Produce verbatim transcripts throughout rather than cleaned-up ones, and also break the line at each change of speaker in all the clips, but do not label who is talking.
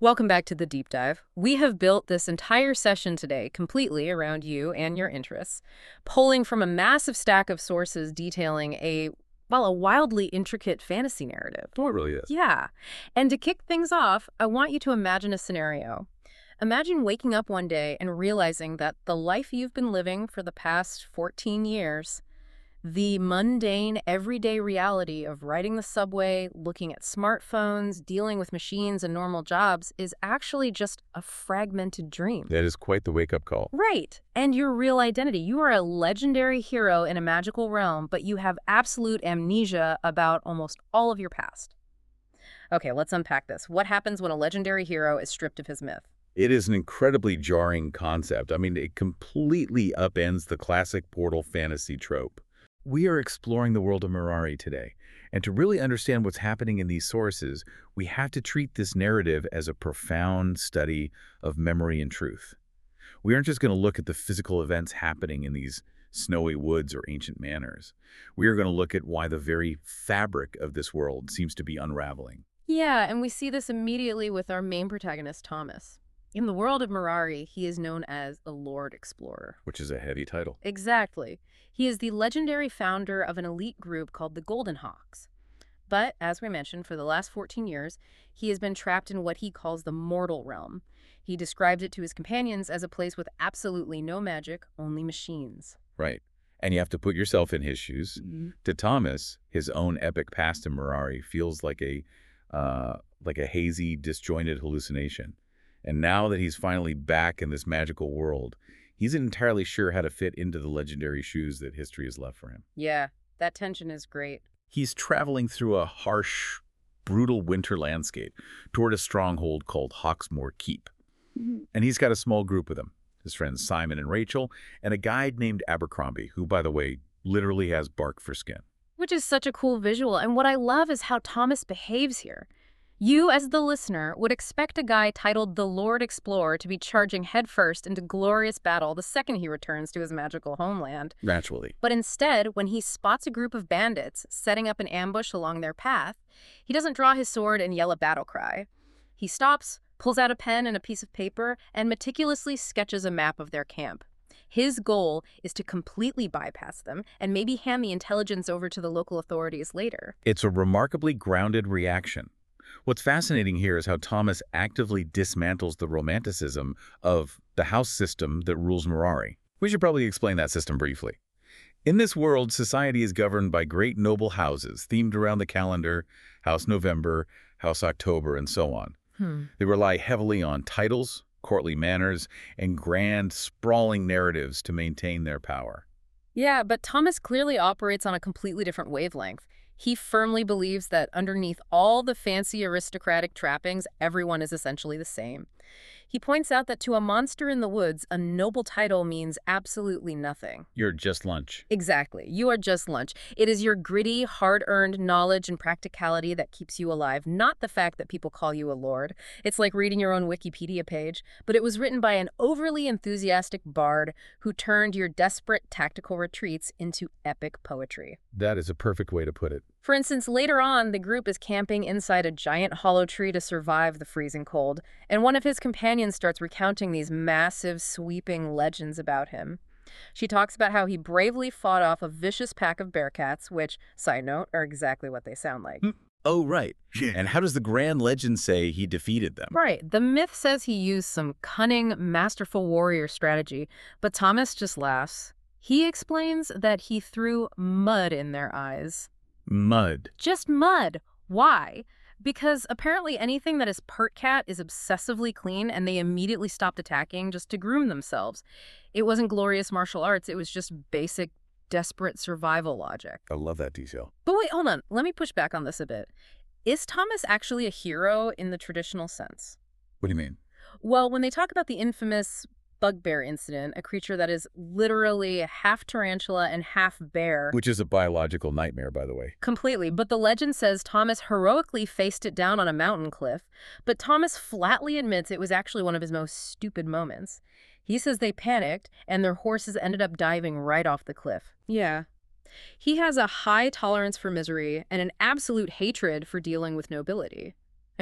Welcome back to the deep dive. We have built this entire session today completely around you and your interests, pulling from a massive stack of sources detailing a, well, a wildly intricate fantasy narrative.
Oh, it really is.
Yeah. And to kick things off, I want you to imagine a scenario. Imagine waking up one day and realizing that the life you've been living for the past fourteen years, the mundane, everyday reality of riding the subway, looking at smartphones, dealing with machines and normal jobs is actually just a fragmented dream.
That is quite the wake-up call.
Right. And your real identity. You are a legendary hero in a magical realm, but you have absolute amnesia about almost all of your past. Okay, let's unpack this. What happens when a legendary hero is stripped of his myth?
It is an incredibly jarring concept. I mean, it completely upends the classic Portal fantasy trope. We are exploring the world of Mirari today, and to really understand what's happening in these sources, we have to treat this narrative as a profound study of memory and truth. We aren't just going to look at the physical events happening in these snowy woods or ancient manors. We are going to look at why the very fabric of this world seems to be unraveling.
Yeah, and we see this immediately with our main protagonist, Thomas. In the world of Mirari, he is known as the Lord Explorer.
Which is a heavy title.
Exactly. He is the legendary founder of an elite group called the Golden Hawks. But, as we mentioned, for the last fourteen years, he has been trapped in what he calls the mortal realm. He describes it to his companions as a place with absolutely no magic, only machines.
Right. And you have to put yourself in his shoes.
Mm-hmm.
To Thomas, his own epic past in Mirari feels like a, uh, like a hazy, disjointed hallucination. And now that he's finally back in this magical world, he's not entirely sure how to fit into the legendary shoes that history has left for him.
Yeah, that tension is great.
He's traveling through a harsh, brutal winter landscape toward a stronghold called Hawksmoor Keep.
Mm-hmm.
And he's got a small group with him, his friends Simon and Rachel, and a guide named Abercrombie, who, by the way, literally has bark for skin.
Which is such a cool visual, and what I love is how Thomas behaves here. You, as the listener, would expect a guy titled the Lord Explorer to be charging headfirst into glorious battle the second he returns to his magical homeland.
Naturally.
But instead, when he spots a group of bandits setting up an ambush along their path, he doesn't draw his sword and yell a battle cry. He stops, pulls out a pen and a piece of paper, and meticulously sketches a map of their camp. His goal is to completely bypass them and maybe hand the intelligence over to the local authorities later.
It's a remarkably grounded reaction. What's fascinating here is how Thomas actively dismantles the romanticism of the house system that rules Mirari. We should probably explain that system briefly. In this world, society is governed by great noble houses themed around the calendar, House November, House October, and so on.
Hmm.
They rely heavily on titles, courtly manners, and grand, sprawling narratives to maintain their power.
Yeah, but Thomas clearly operates on a completely different wavelength. He firmly believes that underneath all the fancy aristocratic trappings, everyone is essentially the same. He points out that to a monster in the woods, a noble title means absolutely nothing.
You're just lunch.
Exactly. You are just lunch. It is your gritty, hard-earned knowledge and practicality that keeps you alive, not the fact that people call you a lord. It's like reading your own Wikipedia page, but it was written by an overly enthusiastic bard who turned your desperate tactical retreats into epic poetry.
That is a perfect way to put it.
For instance, later on, the group is camping inside a giant hollow tree to survive the freezing cold, and one of his companions starts recounting these massive, sweeping legends about him. She talks about how he bravely fought off a vicious pack of bearcats, which, side note, are exactly what they sound like.
Oh, right. And how does the grand legend say he defeated them?
Right. The myth says he used some cunning, masterful warrior strategy, but Thomas just laughs. He explains that he threw mud in their eyes.
Mud.
Just mud. Why? Because apparently anything that is pert cat is obsessively clean, and they immediately stopped attacking just to groom themselves. It wasn't glorious martial arts. It was just basic, desperate survival logic.
I love that detail.
But wait, hold on. Let me push back on this a bit. Is Thomas actually a hero in the traditional sense?
What do you mean?
Well, when they talk about the infamous bugbear incident, a creature that is literally half tarantula and half bear.
Which is a biological nightmare, by the way.
Completely. But the legend says Thomas heroically faced it down on a mountain cliff. But Thomas flatly admits it was actually one of his most stupid moments. He says they panicked and their horses ended up diving right off the cliff. Yeah. He has a high tolerance for misery and an absolute hatred for dealing with nobility. I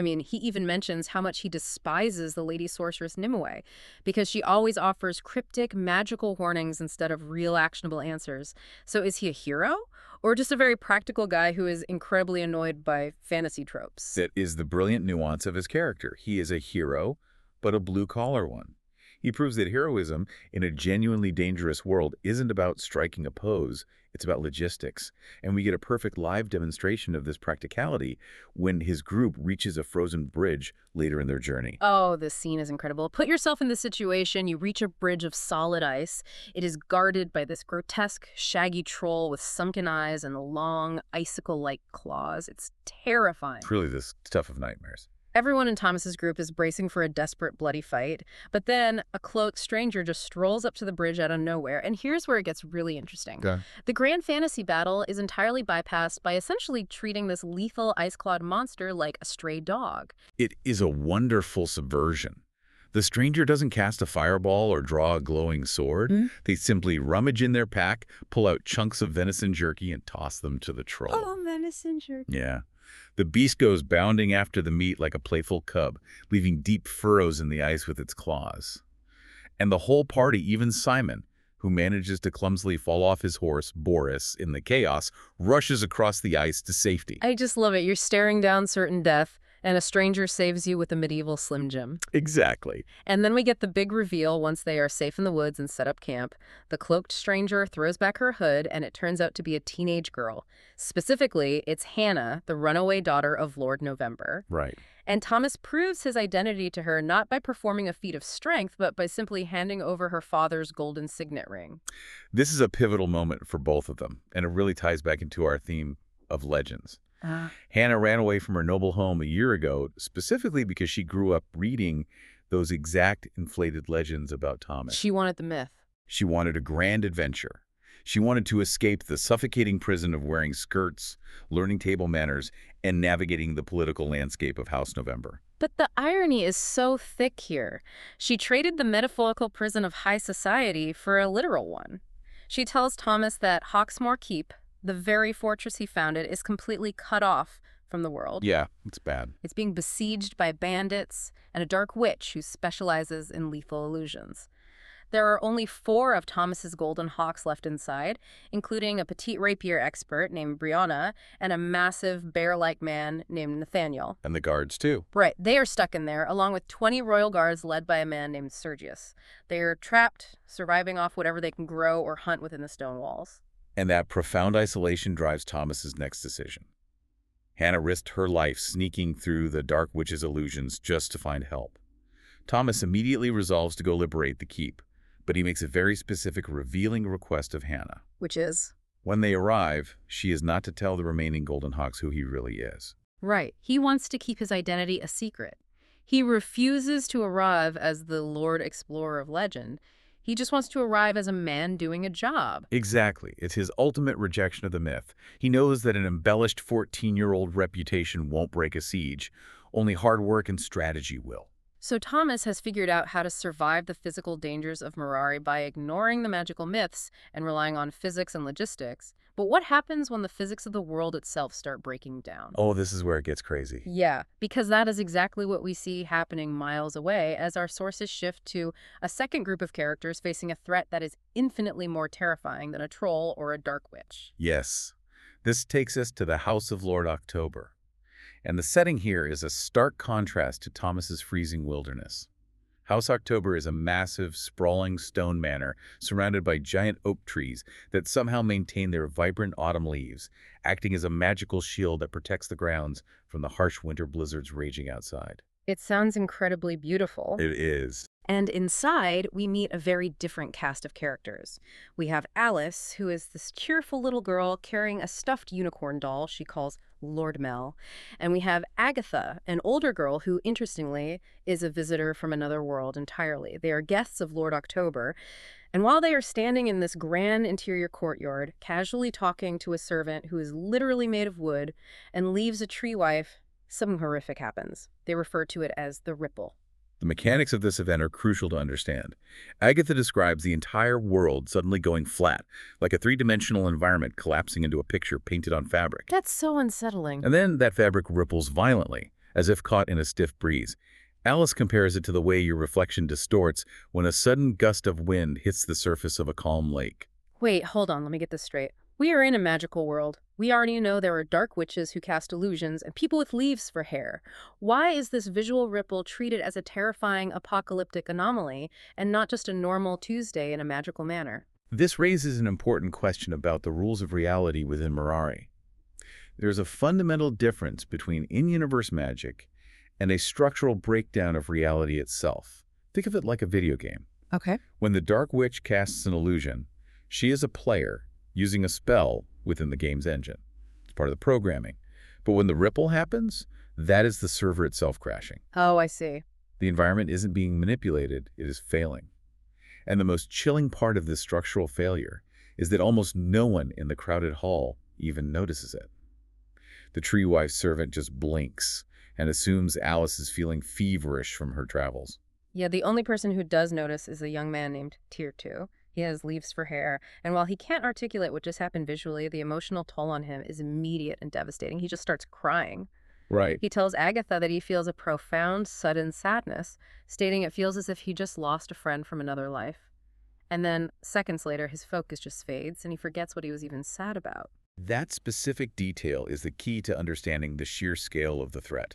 I mean, he even mentions how much he despises the Lady Sorceress Nimue because she always offers cryptic, magical warnings instead of real actionable answers. So is he a hero? Or just a very practical guy who is incredibly annoyed by fantasy tropes?
That is the brilliant nuance of his character. He is a hero, but a blue-collar one. He proves that heroism in a genuinely dangerous world isn't about striking a pose, it's about logistics. And we get a perfect live demonstration of this practicality when his group reaches a frozen bridge later in their journey.
Oh, this scene is incredible. Put yourself in this situation. You reach a bridge of solid ice. It is guarded by this grotesque, shaggy troll with sunken eyes and long, icicle-like claws. It's terrifying.
It's really the stuff of nightmares.
Everyone in Thomas's group is bracing for a desperate, bloody fight, but then a cloaked stranger just strolls up to the bridge out of nowhere, and here's where it gets really interesting.
Okay.
The grand fantasy battle is entirely bypassed by essentially treating this lethal ice-clawed monster like a stray dog.
It is a wonderful subversion. The stranger doesn't cast a fireball or draw a glowing sword.
Hmm?
They simply rummage in their pack, pull out chunks of venison jerky, and toss them to the troll.
Oh, venison jerky.
Yeah. The beast goes bounding after the meat like a playful cub, leaving deep furrows in the ice with its claws. And the whole party, even Simon, who manages to clumsily fall off his horse, Boris, in the chaos, rushes across the ice to safety.
I just love it. You're staring down certain death, and a stranger saves you with a medieval Slim Jim.
Exactly.
And then we get the big reveal once they are safe in the woods and set up camp. The cloaked stranger throws back her hood, and it turns out to be a teenage girl. Specifically, it's Hannah, the runaway daughter of Lord November.
Right.
And Thomas proves his identity to her not by performing a feat of strength, but by simply handing over her father's golden signet ring.
This is a pivotal moment for both of them, and it really ties back into our theme of legends.
Uh,
Hannah ran away from her noble home a year ago, specifically because she grew up reading those exact inflated legends about Thomas.
she wanted the myth.
She wanted a grand adventure. She wanted to escape the suffocating prison of wearing skirts, learning table manners, and navigating the political landscape of House November.
But the irony is so thick here. She traded the metaphorical prison of high society for a literal one. She tells Thomas that Hawksmoor Keep, the very fortress he founded, is completely cut off from the world.
Yeah, it's bad.
It's being besieged by bandits and a dark witch who specializes in lethal illusions. There are only four of Thomas's golden hawks left inside, including a petite rapier expert named Brianna and a massive bear-like man named Nathaniel.
And the guards, too.
Right, they are stuck in there, along with twenty royal guards led by a man named Sergius. They are trapped, surviving off whatever they can grow or hunt within the stone walls.
And that profound isolation drives Thomas's next decision. Hannah risked her life sneaking through the Dark Witch's illusions just to find help. Thomas immediately resolves to go liberate the keep, but he makes a very specific, revealing request of Hannah.
Which is?
When they arrive, she is not to tell the remaining Golden Hawks who he really is.
Right. He wants to keep his identity a secret. He refuses to arrive as the Lord Explorer of legend. He just wants to arrive as a man doing a job.
Exactly. It's his ultimate rejection of the myth. He knows that an embellished fourteen-year-old reputation won't break a siege. Only hard work and strategy will.
So Thomas has figured out how to survive the physical dangers of Mirari by ignoring the magical myths and relying on physics and logistics. But what happens when the physics of the world itself start breaking down?
Oh, this is where it gets crazy.
Yeah, because that is exactly what we see happening miles away as our sources shift to a second group of characters facing a threat that is infinitely more terrifying than a troll or a dark witch.
Yes. This takes us to the House of Lord October. And the setting here is a stark contrast to Thomas's freezing wilderness. House October is a massive, sprawling stone manor surrounded by giant oak trees that somehow maintain their vibrant autumn leaves, acting as a magical shield that protects the grounds from the harsh winter blizzards raging outside.
It sounds incredibly beautiful.
It is.
And inside, we meet a very different cast of characters. We have Alice, who is this cheerful little girl carrying a stuffed unicorn doll she calls Lord Mel. And we have Agatha, an older girl who, interestingly, is a visitor from another world entirely. They are guests of Lord October. And while they are standing in this grand interior courtyard, casually talking to a servant who is literally made of wood and leaves a tree wife, something horrific happens. They refer to it as the Ripple.
The mechanics of this event are crucial to understand. Agatha describes the entire world suddenly going flat, like a three-dimensional environment collapsing into a picture painted on fabric.
That's so unsettling.
And then that fabric ripples violently, as if caught in a stiff breeze. Alice compares it to the way your reflection distorts when a sudden gust of wind hits the surface of a calm lake.
Wait, hold on, let me get this straight. We are in a magical world. We already know there are dark witches who cast illusions and people with leaves for hair. Why is this visual ripple treated as a terrifying apocalyptic anomaly and not just a normal Tuesday in a magical manner?
This raises an important question about the rules of reality within Mirari. There's a fundamental difference between in-universe magic and a structural breakdown of reality itself. Think of it like a video game.
Okay.
When the Dark Witch casts an illusion, she is a player using a spell within the game's engine. It's part of the programming. But when the ripple happens, that is the server itself crashing.
Oh, I see.
The environment isn't being manipulated, it is failing. And the most chilling part of this structural failure is that almost no one in the crowded hall even notices it. The tree wife servant just blinks and assumes Alice is feeling feverish from her travels.
Yeah, the only person who does notice is a young man named Tier two. He has leaves for hair, and while he can't articulate what just happened visually, the emotional toll on him is immediate and devastating. He just starts crying.
Right.
He tells Agatha that he feels a profound, sudden sadness, stating it feels as if he just lost a friend from another life. And then, seconds later, his focus just fades, and he forgets what he was even sad about.
That specific detail is the key to understanding the sheer scale of the threat.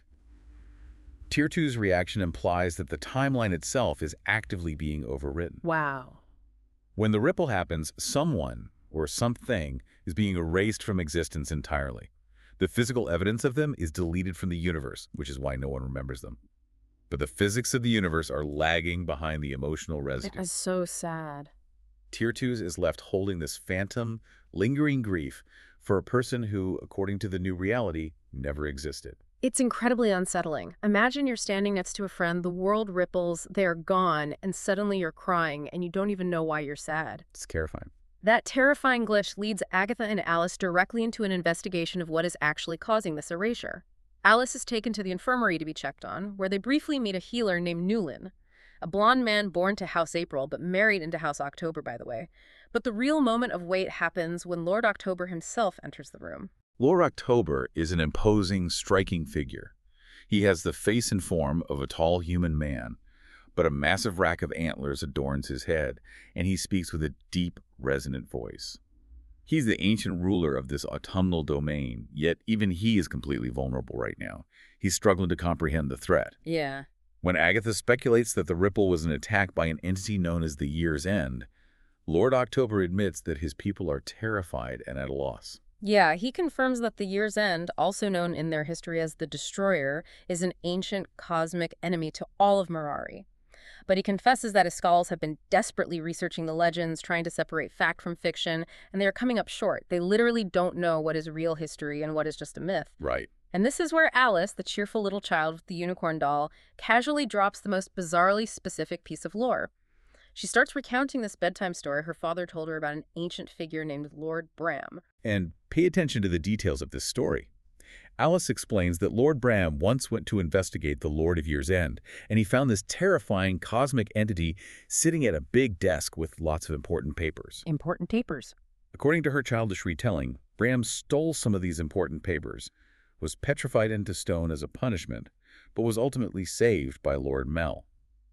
Tier two's reaction implies that the timeline itself is actively being overwritten.
Wow.
When the ripple happens, someone, or something, is being erased from existence entirely. The physical evidence of them is deleted from the universe, which is why no one remembers them. But the physics of the universe are lagging behind the emotional residue.
It is so sad.
Tier two's is left holding this phantom, lingering grief for a person who, according to the new reality, never existed.
It's incredibly unsettling. Imagine you're standing next to a friend, the world ripples, they're gone, and suddenly you're crying, and you don't even know why you're sad.
It's terrifying.
That terrifying glitch leads Agatha and Alice directly into an investigation of what is actually causing this erasure. Alice is taken to the infirmary to be checked on, where they briefly meet a healer named Newlin, a blonde man born to House April, but married into House October, by the way. But the real moment of wait happens when Lord October himself enters the room.
Lord October is an imposing, striking figure. He has the face and form of a tall human man, but a massive rack of antlers adorns his head, and he speaks with a deep, resonant voice. He's the ancient ruler of this autumnal domain, yet even he is completely vulnerable right now. He's struggling to comprehend the threat.
Yeah.
When Agatha speculates that the ripple was an attack by an entity known as the Year's End, Lord October admits that his people are terrified and at a loss.
Yeah, he confirms that the Year's End, also known in their history as the Destroyer, is an ancient cosmic enemy to all of Mirari. But he confesses that his scholars have been desperately researching the legends, trying to separate fact from fiction, and they are coming up short. They literally don't know what is real history and what is just a myth.
Right.
And this is where Alice, the cheerful little child with the unicorn doll, casually drops the most bizarrely specific piece of lore. She starts recounting this bedtime story her father told her about an ancient figure named Lord Bram.
And pay attention to the details of this story. Alice explains that Lord Bram once went to investigate the Lord of Year's End, and he found this terrifying cosmic entity sitting at a big desk with lots of important papers.
Important papers.
According to her childish retelling, Bram stole some of these important papers, was petrified into stone as a punishment, but was ultimately saved by Lord Mel.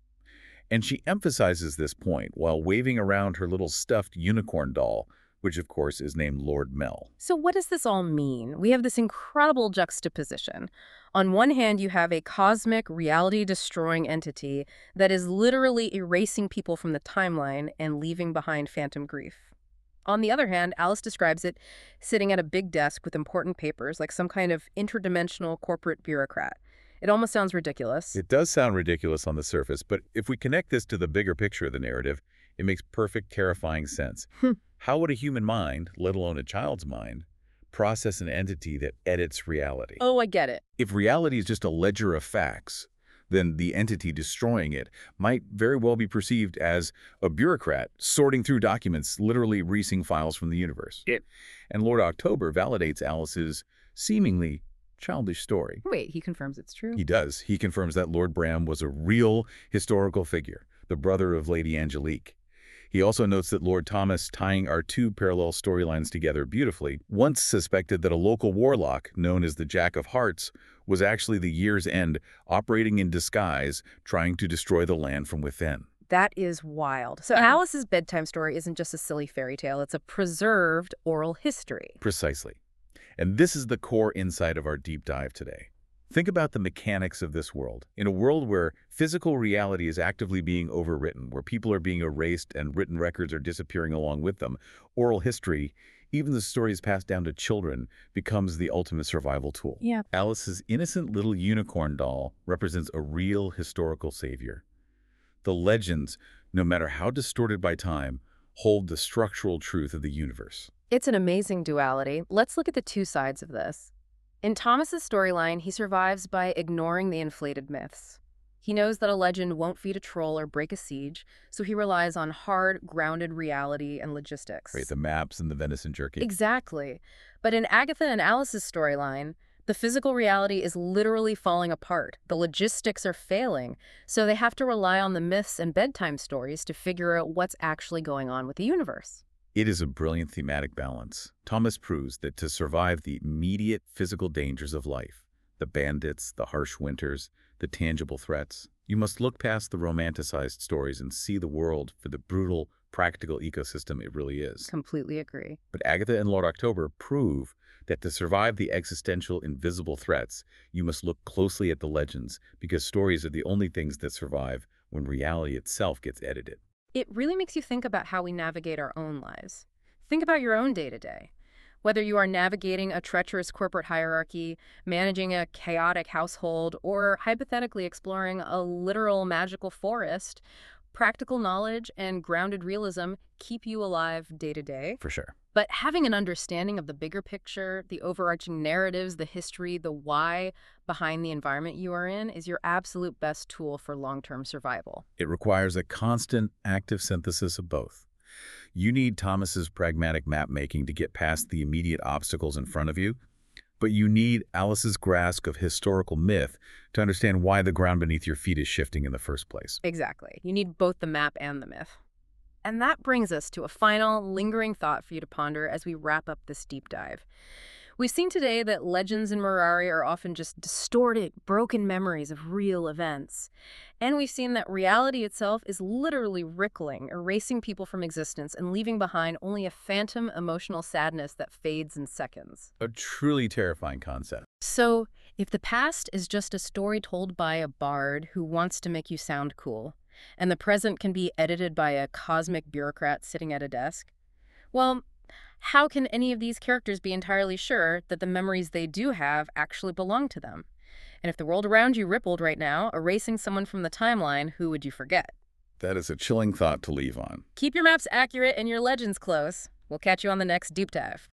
And she emphasizes this point while waving around her little stuffed unicorn doll, which of course is named Lord Mel.
So what does this all mean? We have this incredible juxtaposition. On one hand, you have a cosmic, reality-destroying entity that is literally erasing people from the timeline and leaving behind phantom grief. On the other hand, Alice describes it sitting at a big desk with important papers, like some kind of interdimensional corporate bureaucrat. It almost sounds ridiculous.
It does sound ridiculous on the surface, but if we connect this to the bigger picture of the narrative, it makes perfect, terrifying sense. How would a human mind, let alone a child's mind, process an entity that edits reality?
Oh, I get it.
If reality is just a ledger of facts, then the entity destroying it might very well be perceived as a bureaucrat sorting through documents, literally erasing files from the universe.
It.
And Lord October validates Alice's seemingly childish story.
Wait, he confirms it's true?
He does. He confirms that Lord Bram was a real historical figure, the brother of Lady Angelique. He also notes that Lord Thomas, tying our two parallel storylines together beautifully, once suspected that a local warlock, known as the Jack of Hearts, was actually the Year's End, operating in disguise, trying to destroy the land from within.
That is wild. So Alice's bedtime story isn't just a silly fairy tale, it's a preserved oral history.
Precisely. And this is the core insight of our deep dive today. Think about the mechanics of this world. In a world where physical reality is actively being overwritten, where people are being erased and written records are disappearing along with them, oral history, even the stories passed down to children, becomes the ultimate survival tool.
Yeah.
Alice's innocent little unicorn doll represents a real historical savior. The legends, no matter how distorted by time, hold the structural truth of the universe.
It's an amazing duality. Let's look at the two sides of this. In Thomas's storyline, he survives by ignoring the inflated myths. He knows that a legend won't feed a troll or break a siege, so he relies on hard, grounded reality and logistics.
Right, the maps and the venison jerky.
Exactly. But in Agatha and Alice's storyline, the physical reality is literally falling apart. The logistics are failing, so they have to rely on the myths and bedtime stories to figure out what's actually going on with the universe.
It is a brilliant thematic balance. Thomas proves that to survive the immediate physical dangers of life, the bandits, the harsh winters, the tangible threats, you must look past the romanticized stories and see the world for the brutal, practical ecosystem it really is.
Completely agree.
But Agatha and Lord October prove that to survive the existential, invisible threats, you must look closely at the legends, because stories are the only things that survive when reality itself gets edited.
It really makes you think about how we navigate our own lives. Think about your own day-to-day. Whether you are navigating a treacherous corporate hierarchy, managing a chaotic household, or hypothetically exploring a literal magical forest, practical knowledge and grounded realism keep you alive day to day.
For sure.
But having an understanding of the bigger picture, the overarching narratives, the history, the why behind the environment you are in is your absolute best tool for long-term survival.
It requires a constant, active synthesis of both. You need Thomas's pragmatic map-making to get past the immediate obstacles in front of you, but you need Alice's grasp of historical myth to understand why the ground beneath your feet is shifting in the first place.
Exactly. You need both the map and the myth. And that brings us to a final, lingering thought for you to ponder as we wrap up this deep dive. We've seen today that legends in Mirari are often just distorted, broken memories of real events. And we've seen that reality itself is literally rickling, erasing people from existence and leaving behind only a phantom emotional sadness that fades in seconds.
A truly terrifying concept.
So, if the past is just a story told by a bard who wants to make you sound cool, and the present can be edited by a cosmic bureaucrat sitting at a desk, well, how can any of these characters be entirely sure that the memories they do have actually belong to them? And if the world around you rippled right now, erasing someone from the timeline, who would you forget?
That is a chilling thought to leave on.
Keep your maps accurate and your legends close. We'll catch you on the next deep dive.